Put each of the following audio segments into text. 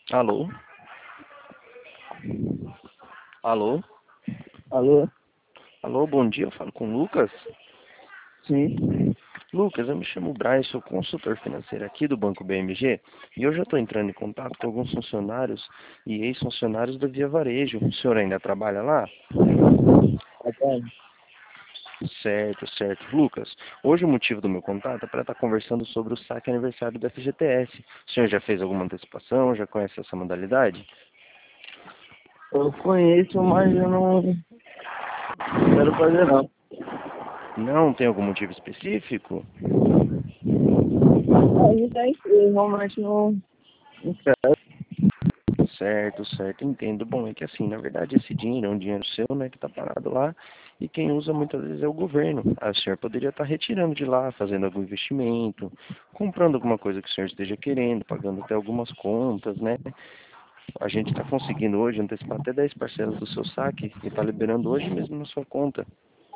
Alô? Alô? Alô? Alô, bom dia, eu falo com o Lucas. Sim. Lucas, eu me chamo Brian, sou consultor financeiro aqui do Banco BMG e eu já estou entrando em contato com alguns funcionários e ex-funcionários da Via Varejo. O senhor ainda trabalha lá? Tá bom. Certo, certo. Lucas, hoje o motivo do meu contato é para estar conversando sobre o saque aniversário do FGTS. O senhor já fez alguma antecipação? Já conhece essa modalidade? Eu conheço, mas eu não quero fazer não. Não tem algum motivo específico? Ainda eu realmente não quero. Certo, certo, entendo. Bom, é que assim, na verdade, esse dinheiro é um dinheiro seu, né, que está parado lá, e quem usa muitas vezes é o governo. Ah, o senhor poderia estar retirando de lá, fazendo algum investimento, comprando alguma coisa que o senhor esteja querendo, pagando até algumas contas, né? A gente está conseguindo hoje antecipar até 10 parcelas do seu saque e está liberando hoje mesmo na sua conta.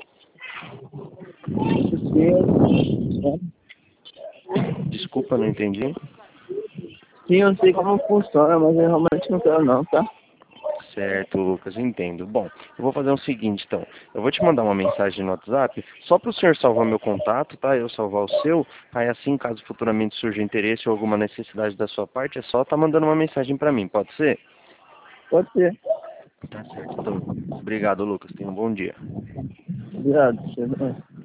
Desculpa, não entendi. Sim, eu sei como funciona, mas eu realmente não quero não, tá? Certo, Lucas, entendo. Bom, eu vou fazer o seguinte, então. Eu vou te mandar uma mensagem no WhatsApp, só para o senhor salvar meu contato, tá? Eu salvar o seu. Aí assim, caso futuramente surja interesse ou alguma necessidade da sua parte, é só estar mandando uma mensagem para mim, pode ser? Pode ser. Tá certo, então. Obrigado, Lucas. Tenha um bom dia. Obrigado.